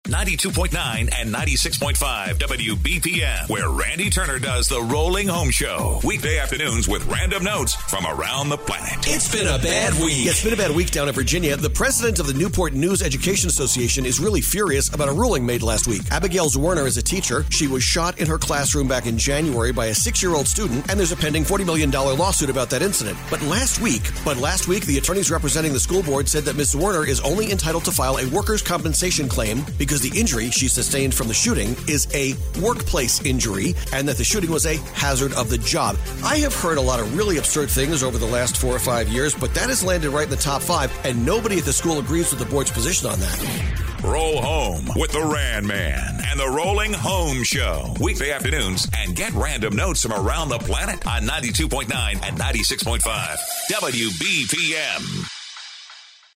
92.9 and 96.5 WBPM, where Randy Turner does the Rolling Home Show. Weekday afternoons with random notes from around the planet. It's been a bad week. Yeah, it's been a bad week down in Virginia. The president of the Newport News Education Association is really furious about a ruling made last week. Abigail Zwerner is a teacher. She was shot in her classroom back in January by a 6-year-old student, and there's a pending $40 million lawsuit about that incident. But last week, the attorneys representing the school board said that Ms. Zwerner is only entitled to file a workers' compensation claim because the injury she sustained from the shooting is a workplace injury and that the shooting was a hazard of the job. I have heard a lot of really absurd things over the last 4 or 5 years, but that has landed right in the top 5, and nobody at the school agrees with the board's position on that. Roll home with the Ran Man and the Rolling Home Show. Weekday afternoons, and get random notes from around the planet on 92.9 and 96.5 WBPM.